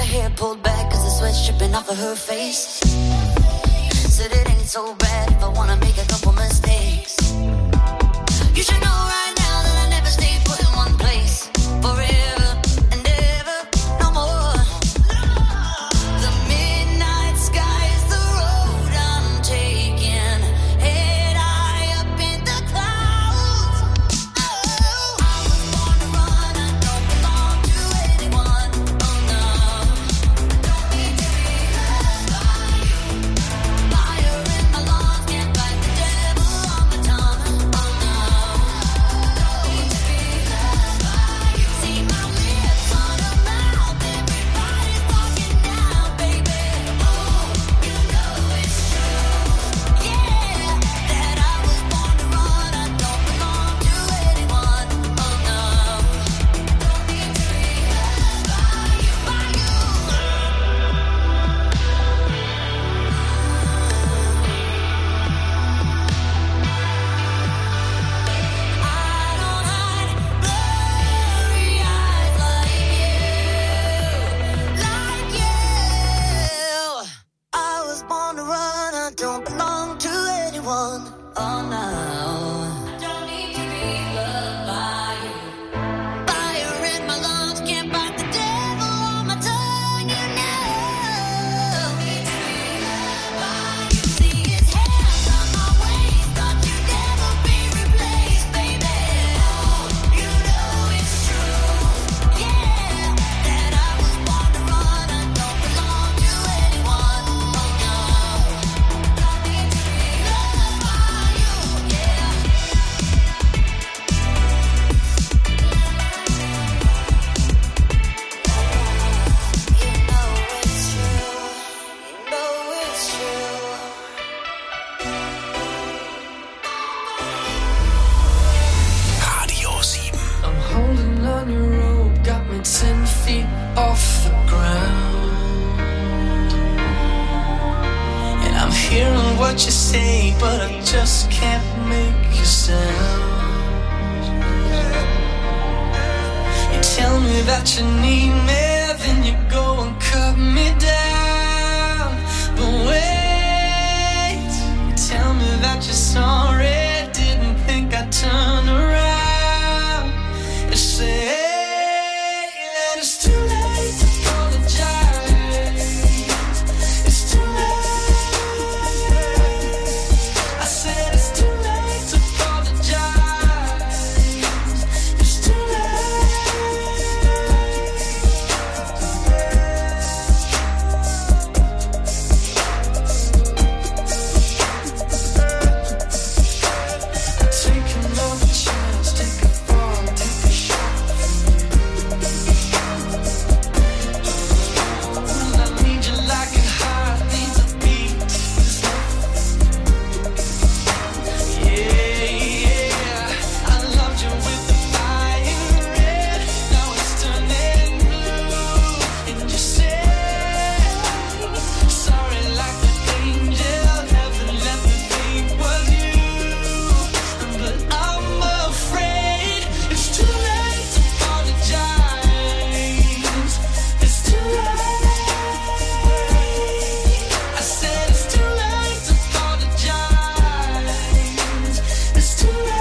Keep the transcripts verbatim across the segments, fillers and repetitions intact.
hair pulled back cause the sweat's dripping off of her face. Said it ain't so bad if I wanna make a couple mistakes. You should know right now that I never stay put in one place forever and ever, no more. The midnight sky is the road I'm taking, head high up in the clouds. Oh, I was born to run, I don't belong to anyone. Oh no, don't need to be loved by you. Fire in my lungs, can't fight the devil on my tongue. Oh no, don't need to be loved by you. See my lips on a mouth, everybody's talking now, baby. Oh, you know it's true, yeah, that I was born to run, I don't belong to anyone. Oh no, don't need to be loved by you, by you. I don't hide blurry eyes like you, like you. I was born to run, I don't belong to anyone. Oh no, don't need to be loved by you. Fire in my lungs, can't fight the devil on my tongue. You know, don't need to be loved by you. See his hands on my waist, thought you'd never be replaced, baby. Oh, you know it's true, yeah, that I was born to run, I don't belong to anyone. Oh no, don't need to be loved by you, yeah. You know it's true, you know it's true. Radio sieben. I'm holding on your rope, got me ten feet off the ground. And I'm hearing what you say, but I just can't make a sound. You tell me that you need me, then you go and cut me down. But wait, you tell me that you're sorry, didn't think I'd turn around. You say that it's too late to apologize. It's too late. I said it's too late to apologize. It's too late. Take another chance, take a fall, take a shot from you. I need you like a heart needs a beat. Yeah, yeah. I loved you with the fire red, now it's turning blue. And you say sorry like an angel, heaven let me think was you. But I'm afraid it's too late to apologize. It's too late. I said it's too late to apologize. It's too late.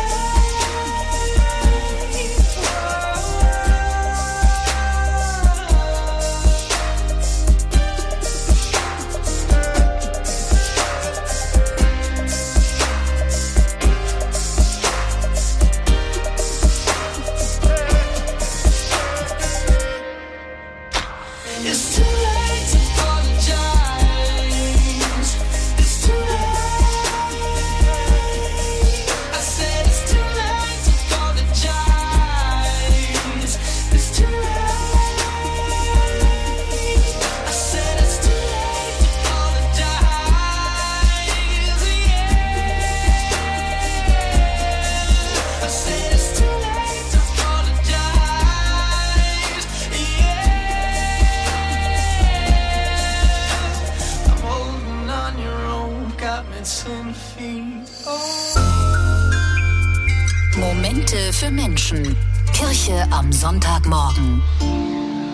It's too late to apologize. It's too late. I said it's too late to apologize. It's too late. I said it's too late to apologize. Yeah. I said it's too late to apologize. Yeah. I'm holding on your rope, got me ten feet off. Momente für Menschen. Kirche am Sonntagmorgen. Schönen guten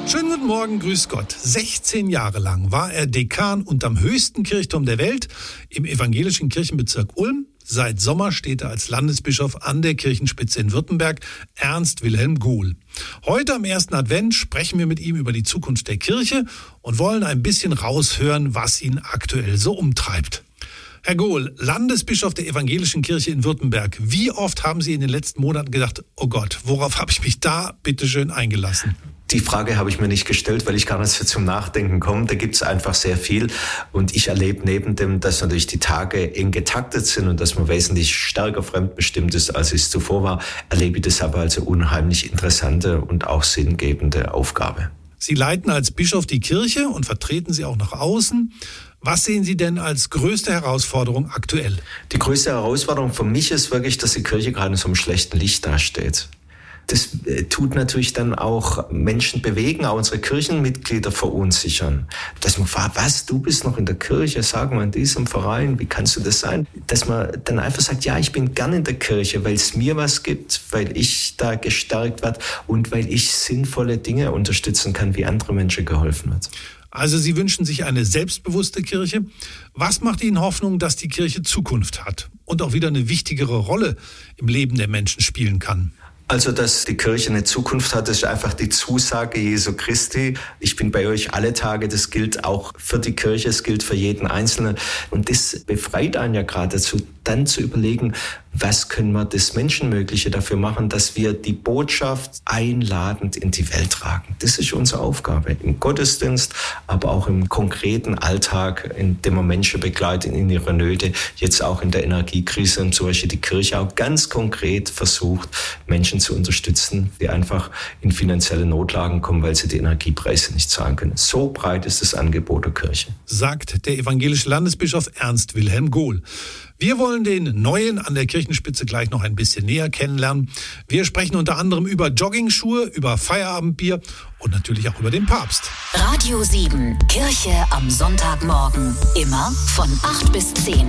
Guten Morgen, grüß Gott. sechzehn Jahre lang war er Dekan unterm höchsten Kirchturm der Welt im evangelischen Kirchenbezirk Ulm. Seit Sommer steht er als Landesbischof an der Kirchenspitze in Württemberg, Ernst Wilhelm Gohl. Heute am ersten Advent sprechen wir mit ihm über die Zukunft der Kirche und wollen ein bisschen raushören, was ihn aktuell so umtreibt. Herr Gohl, Landesbischof der evangelischen Kirche in Württemberg. Wie oft haben Sie in den letzten Monaten gedacht, oh Gott, worauf habe ich mich da bitteschön eingelassen? Die Frage habe ich mir nicht gestellt, weil ich gar nicht so zum Nachdenken komme. Da gibt es einfach sehr viel. Und ich erlebe neben dem, dass natürlich die Tage eng getaktet sind und dass man wesentlich stärker fremdbestimmt ist, als es zuvor war, erlebe ich das aber als eine unheimlich interessante und auch sinngebende Aufgabe. Sie leiten als Bischof die Kirche und vertreten sie auch nach außen. Was sehen Sie denn als größte Herausforderung aktuell? Die größte Herausforderung für mich ist wirklich, dass die Kirche gerade in so einem schlechten Licht dasteht. Das tut natürlich dann auch Menschen bewegen, auch unsere Kirchenmitglieder verunsichern. Dass man fragt, was, du bist noch in der Kirche, sag mal in diesem Verein, wie kannst du das sein? Dass man dann einfach sagt, ja, ich bin gern in der Kirche, weil es mir was gibt, weil ich da gestärkt werde und weil ich sinnvolle Dinge unterstützen kann, wie andere Menschen geholfen wird. Also Sie wünschen sich eine selbstbewusste Kirche. Was macht Ihnen Hoffnung, dass die Kirche Zukunft hat und auch wieder eine wichtigere Rolle im Leben der Menschen spielen kann? Also, dass die Kirche eine Zukunft hat, das ist einfach die Zusage Jesu Christi. Ich bin bei euch alle Tage. Das gilt auch für die Kirche, es gilt für jeden Einzelnen. Und das befreit einen ja gerade dazu, dann zu überlegen, was können wir das Menschenmögliche dafür machen, dass wir die Botschaft einladend in die Welt tragen. Das ist unsere Aufgabe im Gottesdienst, aber auch im konkreten Alltag, in dem wir Menschen begleiten in ihrer Nöte, jetzt auch in der Energiekrise und zum Beispiel die Kirche auch ganz konkret versucht, Menschen zu unterstützen, die einfach in finanzielle Notlagen kommen, weil sie die Energiepreise nicht zahlen können. So breit ist das Angebot der Kirche. Sagt der evangelische Landesbischof Ernst Wilhelm Gohl. Wir wollen den Neuen an der Kirchenspitze gleich noch ein bisschen näher kennenlernen. Wir sprechen unter anderem über Joggingschuhe, über Feierabendbier und natürlich auch über den Papst. Radio sieben, Kirche am Sonntagmorgen. Immer von acht bis zehn.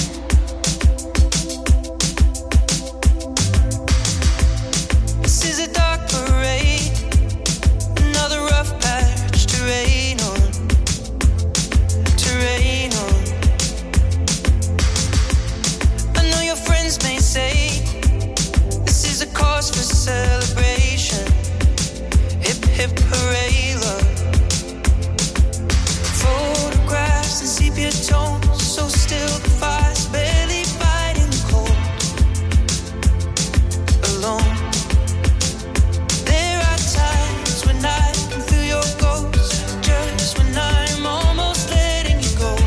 This is a dark parade, another rough patch to rain on, to rain on. I know your friends may say this is a cause for celebration. Hip hip hooray, love. Photographs and sepia tones, so still the fire's barely fighting the cold. Alone. There are times when I can feel your ghost, just when I'm almost letting you go.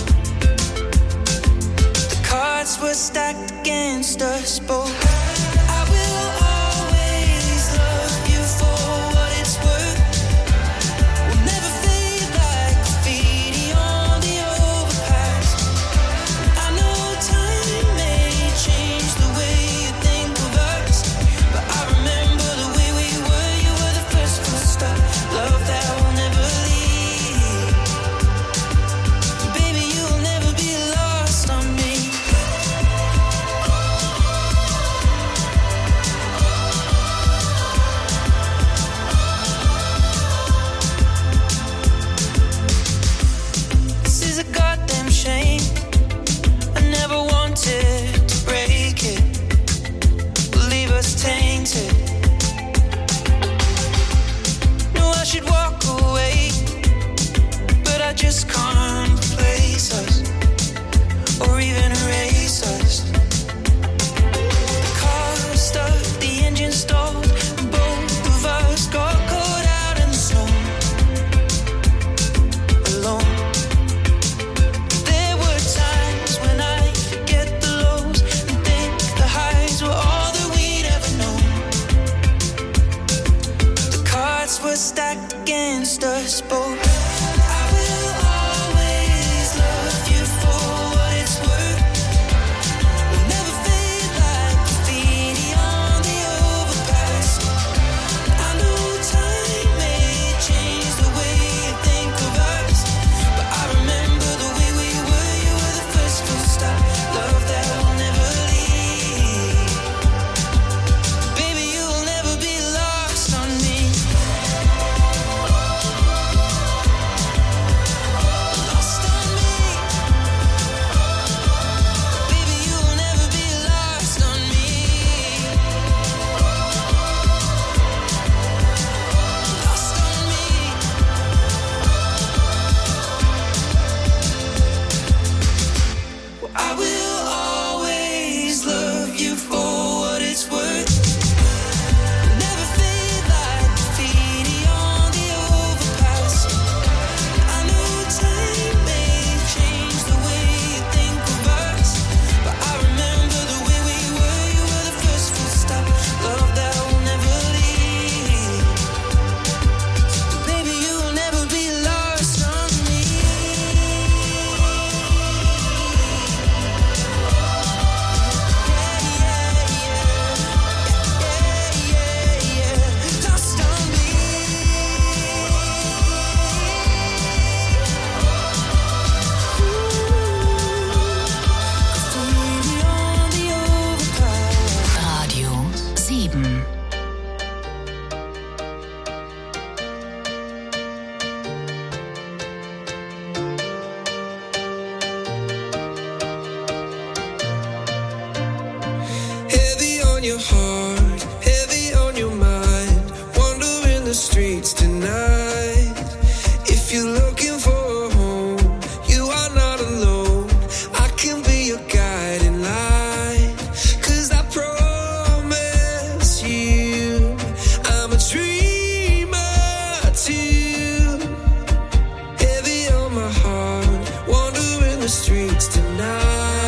The cards were stacked against us both. I will always love you for what it's worth. We'll never fade like graffiti on the overpass. I know time may change the way you think of us, but I remember the way we were. You were the first to stop. Love that will never leave. Baby, you'll never be lost on me. This is a goddamn shame. I never wanted to break it, leave us tainted. No, I should walk away, but I just can't replace us or even erase us. The car stuck, the engine stalled, and both of us got caught out in the snow. Alone. There were times when I forget the lows and think the highs were all that we'd ever known. The cards were stacked against us both. I will always love you for what it's worth. We'll never fade like graffiti on the overpass. I know time may change the way you think of us, but I remember the way we were. You were the first full stop. Love that will never leave. Baby, you'll never be lost on me. streets tonight. If you're looking for a home, you are not alone. I can be your guiding light, 'cause I promise you I'm a dreamer too. Heavy on my heart, wandering the streets tonight.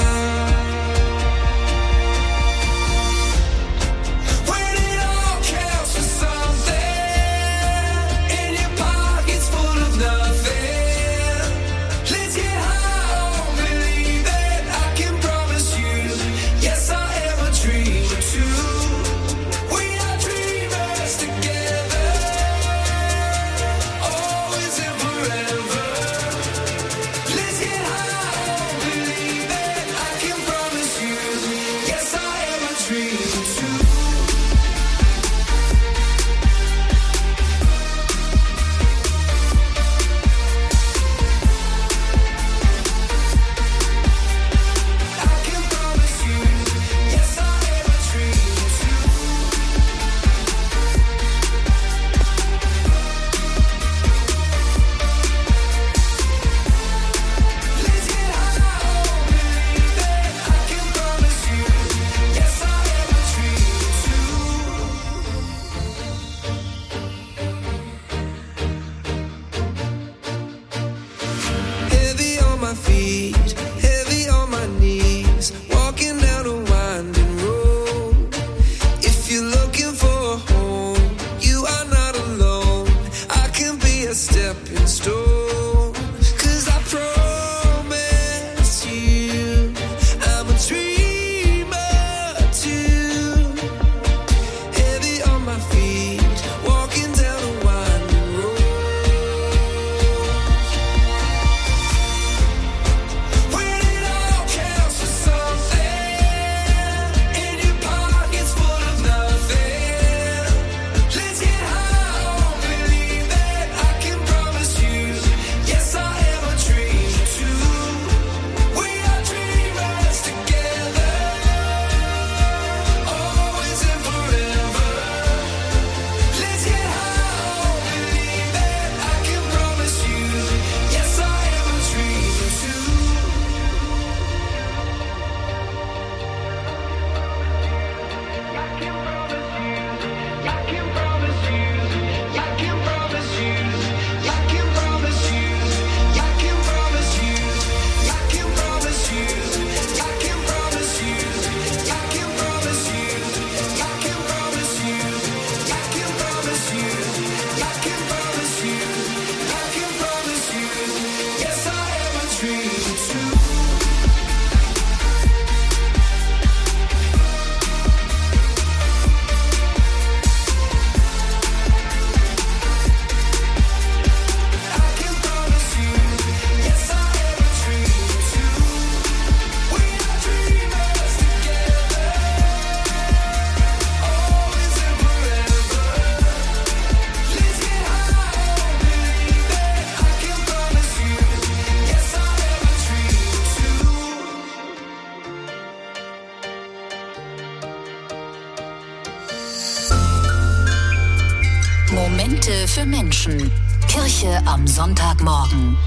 Momente für Menschen. Kirche am Sonntagmorgen.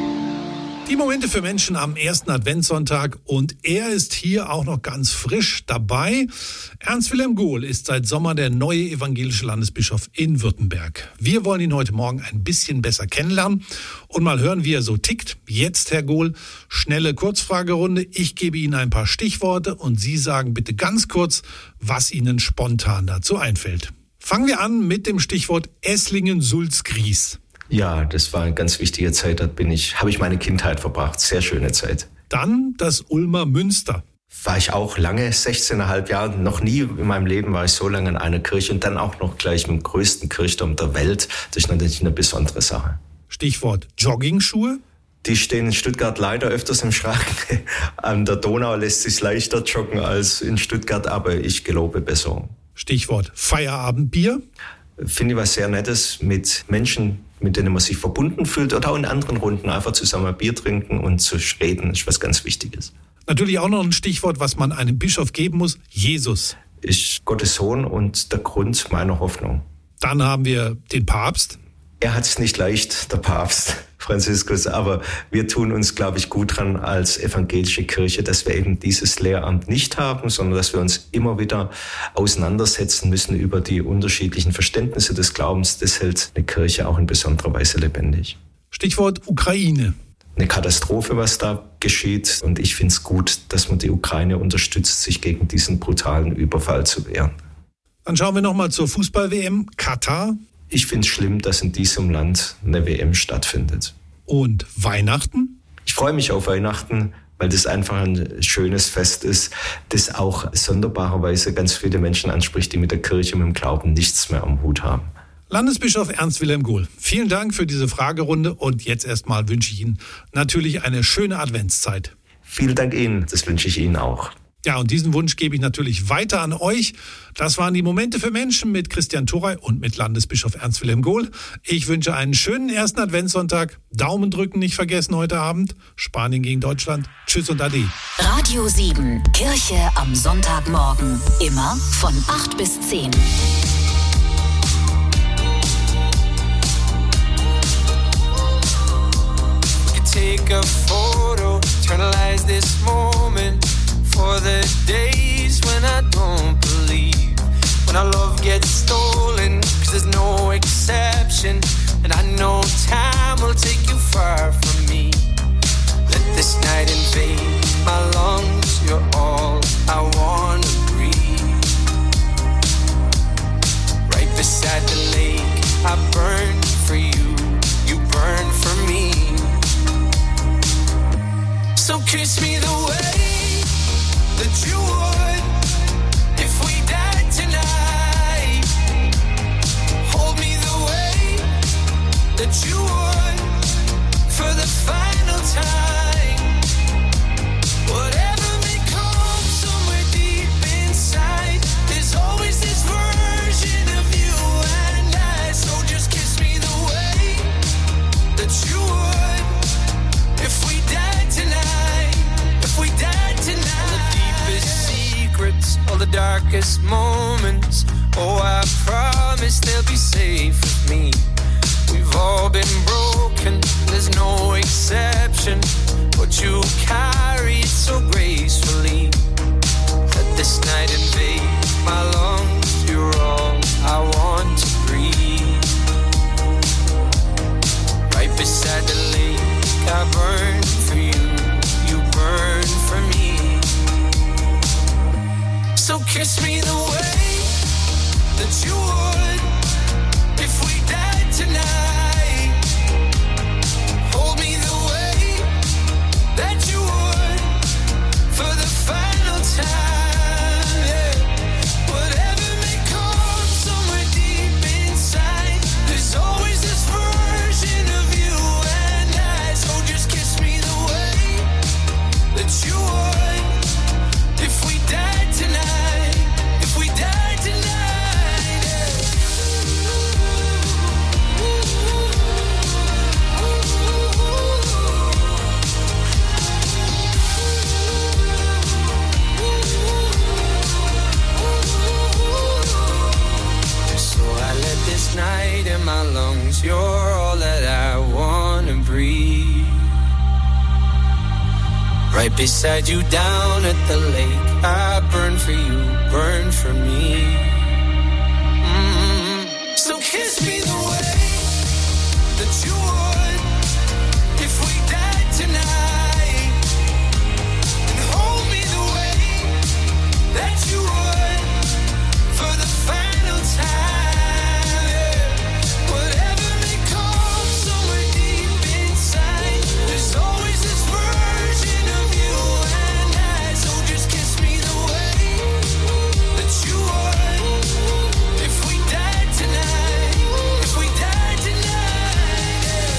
Die Momente für Menschen am ersten Adventssonntag, und er ist hier auch noch ganz frisch dabei. Ernst Wilhelm Gohl ist seit Sommer der neue evangelische Landesbischof in Württemberg. Wir wollen ihn heute Morgen ein bisschen besser kennenlernen und mal hören, wie er so tickt. Jetzt, Herr Gohl, schnelle Kurzfragerunde. Ich gebe Ihnen ein paar Stichworte und Sie sagen bitte ganz kurz, was Ihnen spontan dazu einfällt. Fangen wir an mit dem Stichwort Esslingen-Sulzgries. Ja, das war eine ganz wichtige Zeit. Da bin ich, habe ich meine Kindheit verbracht. Sehr schöne Zeit. Dann das Ulmer Münster. War ich auch lange, sechzehneinhalb Jahre. Noch nie in meinem Leben war ich so lange in einer Kirche und dann auch noch gleich im größten Kirchturm der Welt. Das ist natürlich eine besondere Sache. Stichwort Joggingschuhe. Die stehen in Stuttgart leider öfters im Schrank. An der Donau lässt sich leichter joggen als in Stuttgart, aber ich gelobe Besserung. Stichwort Feierabendbier. Finde ich was sehr Nettes, mit Menschen, mit denen man sich verbunden fühlt, oder auch in anderen Runden einfach zusammen ein Bier trinken und zu reden, ist was ganz Wichtiges. Natürlich auch noch ein Stichwort, was man einem Bischof geben muss: Jesus. Ist Gottes Sohn und der Grund meiner Hoffnung. Dann haben wir den Papst. Er hat es nicht leicht, der Papst Franziskus, aber wir tun uns, glaube ich, gut dran als evangelische Kirche, dass wir eben dieses Lehramt nicht haben, sondern dass wir uns immer wieder auseinandersetzen müssen über die unterschiedlichen Verständnisse des Glaubens. Das hält eine Kirche auch in besonderer Weise lebendig. Stichwort Ukraine. Eine Katastrophe, was da geschieht. Und ich finde es gut, dass man die Ukraine unterstützt, sich gegen diesen brutalen Überfall zu wehren. Dann schauen wir nochmal zur Fußball-W M. Katar. Ich finde es schlimm, dass in diesem Land eine W M stattfindet. Und Weihnachten? Ich freue mich auf Weihnachten, weil das einfach ein schönes Fest ist, das auch sonderbarerweise ganz viele Menschen anspricht, die mit der Kirche und mit dem Glauben nichts mehr am Hut haben. Landesbischof Ernst Wilhelm Gohl, vielen Dank für diese Fragerunde und jetzt erstmal wünsche ich Ihnen natürlich eine schöne Adventszeit. Vielen Dank Ihnen, das wünsche ich Ihnen auch. Ja, und diesen Wunsch gebe ich natürlich weiter an euch. Das waren die Momente für Menschen mit Christian Thorey und mit Landesbischof Ernst Wilhelm Gohl. Ich wünsche einen schönen ersten Adventssonntag. Daumen drücken nicht vergessen heute Abend. Spanien gegen Deutschland. Tschüss und Ade. Radio sieben, Kirche am Sonntagmorgen. Immer von acht bis zehn. Take a photo, eternalize this moment for the days when I don't believe, when our love gets stolen, cause there's no exception, and I know time will take you far from me. Let this night invade my lungs, you're all I wanna breathe. Right beside the lake, I burn for you, you burn for me. So kiss me the way that you would if we died tonight. Hold me the way that you would for the final time. Whatever may come somewhere deep inside, there's always this version of you and I. So just kiss me the way that you would if we died tonight. We died tonight. All the deepest secrets, all the darkest moments. Oh, I promise they'll be safe with me. We've all been broken, there's no exception. But you carry it so gracefully. Let this night invade my lungs. You're all I want to breathe. Right beside the lake, I burn for you. Burn for me. So kiss me the way that you would if we died tonight. Hold me the way that you would for the final time. Yeah. Whatever may come somewhere deep inside, there's always this version of you and I. So just kiss me the way that you would if we died tonight, if we died tonight. So I let this night in my lungs, you're all that I wanna breathe. Right beside you down at the lake, I burn for you, burn for me. Mm-hmm. So kiss me the way that you would if we died tonight. And hold me the way that you would for the final time. Yeah. Whatever may come somewhere deep inside, there's always this version of you and I. So just kiss me the way that you would if we died tonight, if we died tonight. Yeah.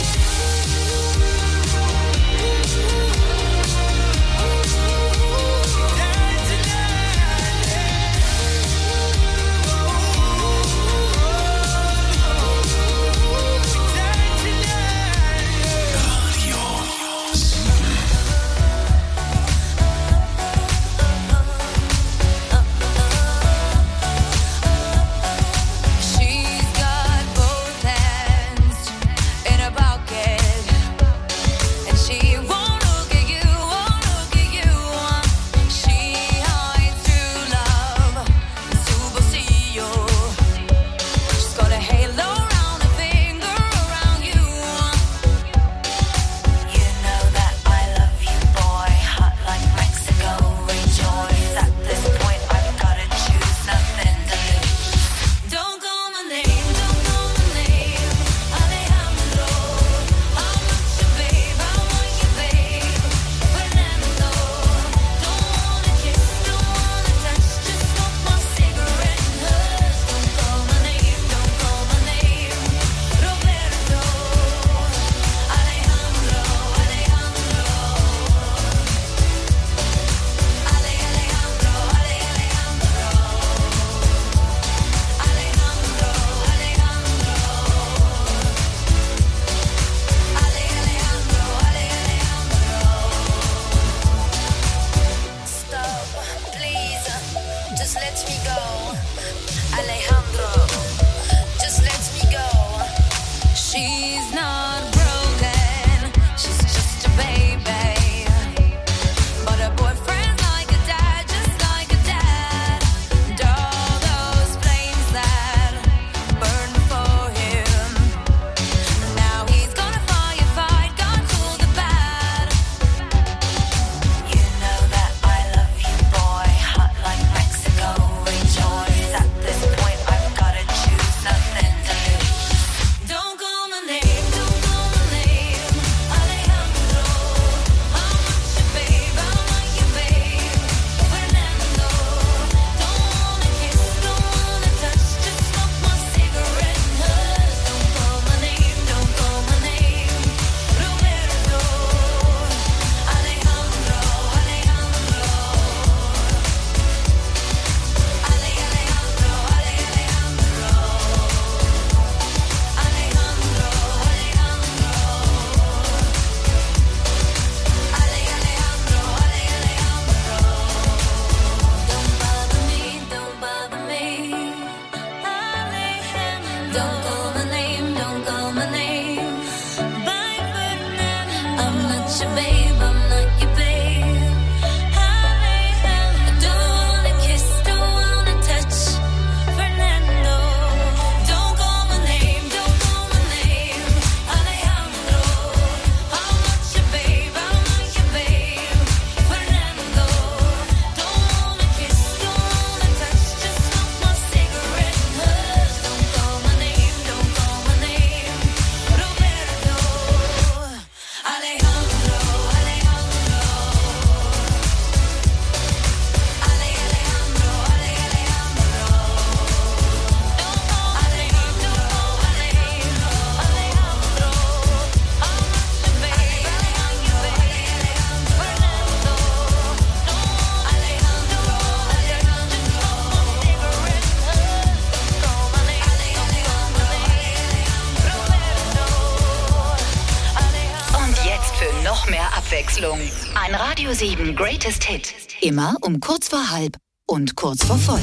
Abwechslung. Ein Radio sieben Greatest Hit. Immer um kurz vor halb und kurz vor voll.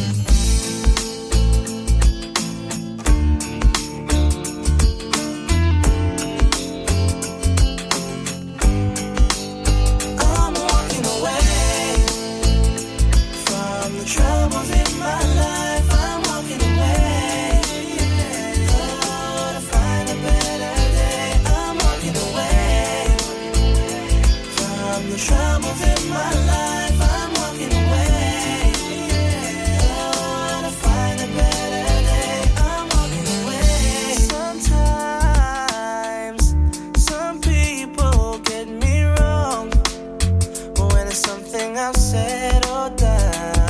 Troubles in my life, I'm walking away. Oh, to find a better day, I'm walking away. From the troubles in my life, I'm walking away. Oh, to find a better day, I'm walking away. Sometimes, some people get me wrong when it's something I've said or done.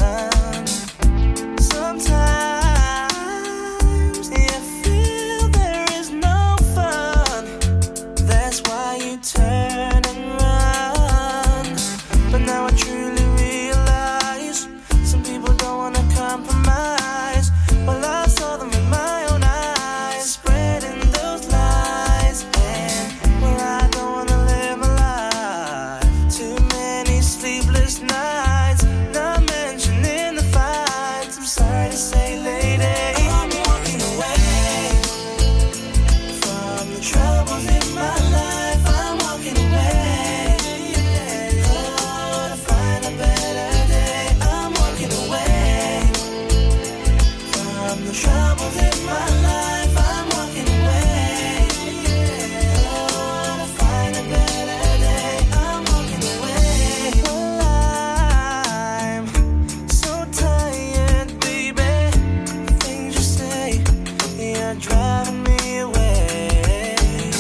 Sometimes you feel there is no fun. That's why you turn and run. But now I truly realize some people don't wanna compromise. Well, I saw them in my own eyes, spreading those lies. And well, I don't wanna live my life. Too many sleepless nights, not mentioning the fights. I'm sorry to say, lady, I'm walking away from the troubles in my life. I'm walking away. Oh, to find a better day. I'm walking away from the troubles in my life. I'm walking away. Oh, to find a better day. I'm walking away. Well, I'm so tired, baby. Things you say, you're driving me away.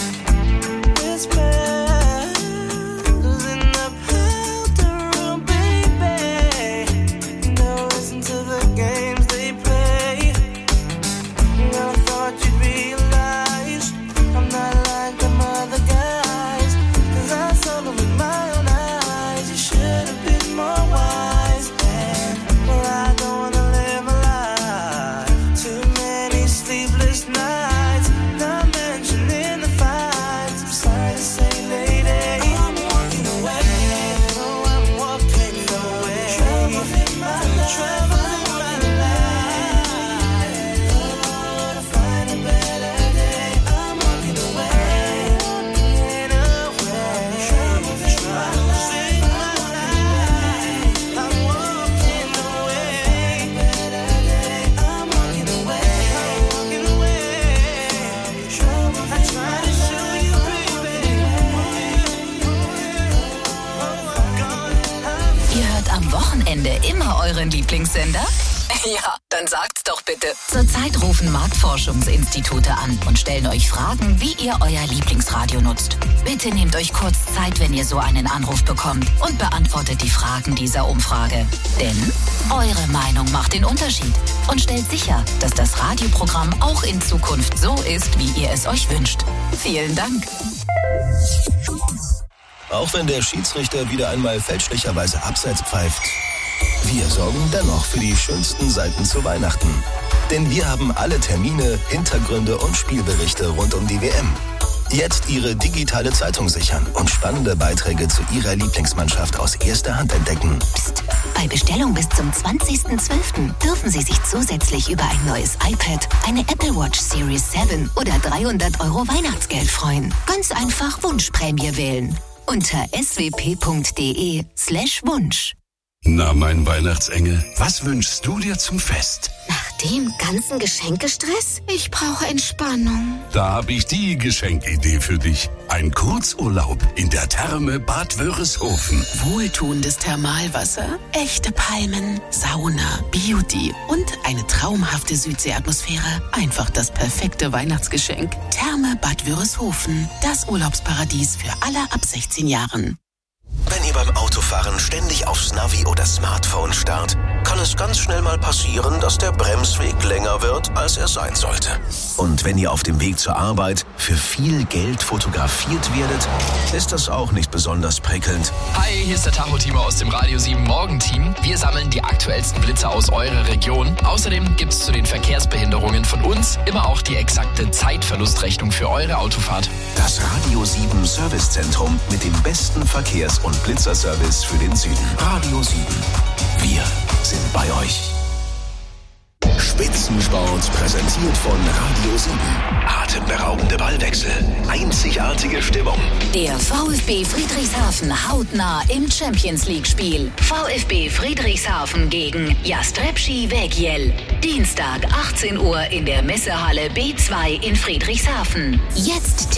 Whispers in the powder room, baby. Don't listen to the games they play. I thought you'd realize I'm not like them other guys. 'Cause I saw them with my own eyes. You should have been more wise. And well, I don't wanna live my life. Too many sleepless nights, not mentioning the fights. I'm sorry to say, lady, I'm walking away. Oh, I'm walking away. Troubles in my life. Troubles in my life. Oh, to find a better day. I'm walking away. Walking away. Troubles in my life. I'm walking away. Better day. I'm walking away. I'm walking away. Troubles. I try to show you, baby. Oh, God. Ihr hört am Wochenende immer euren Lieblingssender? Ja, dann sagt's doch bitte. Zurzeit rufen Marktforschungsinstitute an und stellen euch Fragen, wie ihr euer Lieblingsradio nutzt. Bitte nehmt euch kurz Zeit, wenn ihr so einen Anruf bekommt und beantwortet die Fragen dieser Umfrage. Denn eure Meinung macht den Unterschied und stellt sicher, dass das Radioprogramm auch in Zukunft so ist, wie ihr es euch wünscht. Vielen Dank. Auch wenn der Schiedsrichter wieder einmal fälschlicherweise abseits pfeift. Wir sorgen dennoch für die schönsten Seiten zu Weihnachten. Denn wir haben alle Termine, Hintergründe und Spielberichte rund um die W M. Jetzt Ihre digitale Zeitung sichern und spannende Beiträge zu Ihrer Lieblingsmannschaft aus erster Hand entdecken. Psst. Bei Bestellung bis zum zwanzigsten zwölften dürfen Sie sich zusätzlich über ein neues iPad, eine Apple Watch Series sieben oder dreihundert Euro Weihnachtsgeld freuen. Ganz einfach Wunschprämie wählen. Unter swp.de slash Wunsch. Na, mein Weihnachtsengel, was wünschst du dir zum Fest? Nach dem ganzen Geschenkestress? Ich brauche Entspannung. Da habe ich die Geschenkidee für dich. Ein Kurzurlaub in der Therme Bad Wörishofen. Wohltuendes Thermalwasser, echte Palmen, Sauna, Beauty und eine traumhafte Südseeatmosphäre. Einfach das perfekte Weihnachtsgeschenk. Therme Bad Wörishofen, das Urlaubsparadies für alle ab sechzehn Jahren. Wenn ihr beim Autofahren ständig aufs Navi oder Smartphone starrt, kann es ganz schnell mal passieren, dass der Bremsweg länger wird, als er sein sollte. Und wenn ihr auf dem Weg zur Arbeit für viel Geld fotografiert werdet, ist das auch nicht besonders prickelnd. Hi, hier ist der Tacho-Timo aus dem Radio sieben Morgenteam. Wir sammeln die aktuellsten Blitze aus eurer Region. Außerdem gibt es zu den Verkehrsbehinderungen von uns immer auch die exakte Zeitverlustrechnung für eure Autofahrt. Das Radio sieben Servicezentrum mit dem besten Verkehrs- und Blitzerservice für den Süden. Radio sieben. Wir sind bei euch. Spitzensport präsentiert von Radio sieben. Atemberaubende Ballwechsel, einzigartige Stimmung. Der VfB Friedrichshafen hautnah im Champions-League-Spiel. VfB Friedrichshafen gegen Jastrzębski Węgiel. Dienstag achtzehn Uhr in der Messehalle B zwei in Friedrichshafen. Jetzt